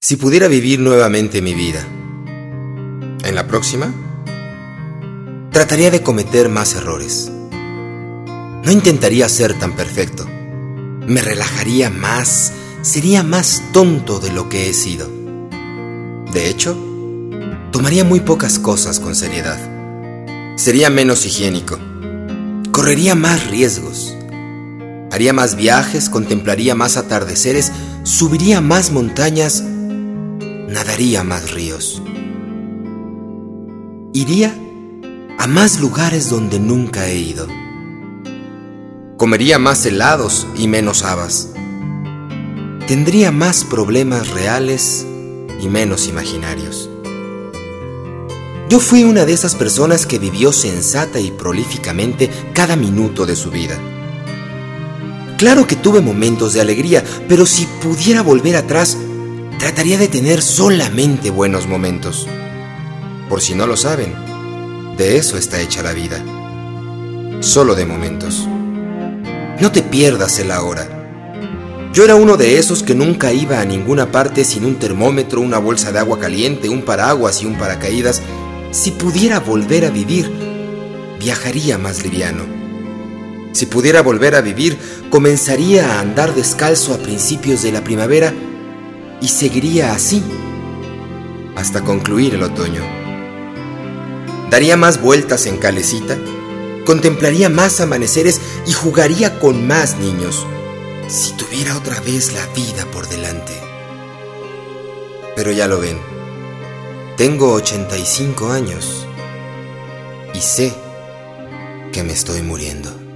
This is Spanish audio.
Si pudiera vivir nuevamente mi vida, en la próxima, trataría de cometer más errores. No intentaría ser tan perfecto. Me relajaría más, sería más tonto de lo que he sido. De hecho, tomaría muy pocas cosas con seriedad. Sería menos higiénico. Correría más riesgos. Haría más viajes, contemplaría más atardeceres, subiría más montañas, nadaría más ríos. Iría a más lugares donde nunca he ido. Comería más helados y menos habas. Tendría más problemas reales y menos imaginarios. Yo fui una de esas personas que vivió sensata y prolíficamente cada minuto de su vida. Claro que tuve momentos de alegría, pero si pudiera volver atrás, trataría de tener solamente buenos momentos. Por si no lo saben, de eso está hecha la vida. Solo de momentos. No te pierdas el ahora. Yo era uno de esos que nunca iba a ninguna parte sin un termómetro, una bolsa de agua caliente, un paraguas y un paracaídas. Si pudiera volver a vivir, viajaría más liviano. Si pudiera volver a vivir, comenzaría a andar descalzo a principios de la primavera y seguiría así hasta concluir el otoño. Daría más vueltas en calecita, contemplaría más amaneceres y jugaría con más niños, si tuviera otra vez la vida por delante. Pero ya lo ven, tengo 85 años y sé que me estoy muriendo.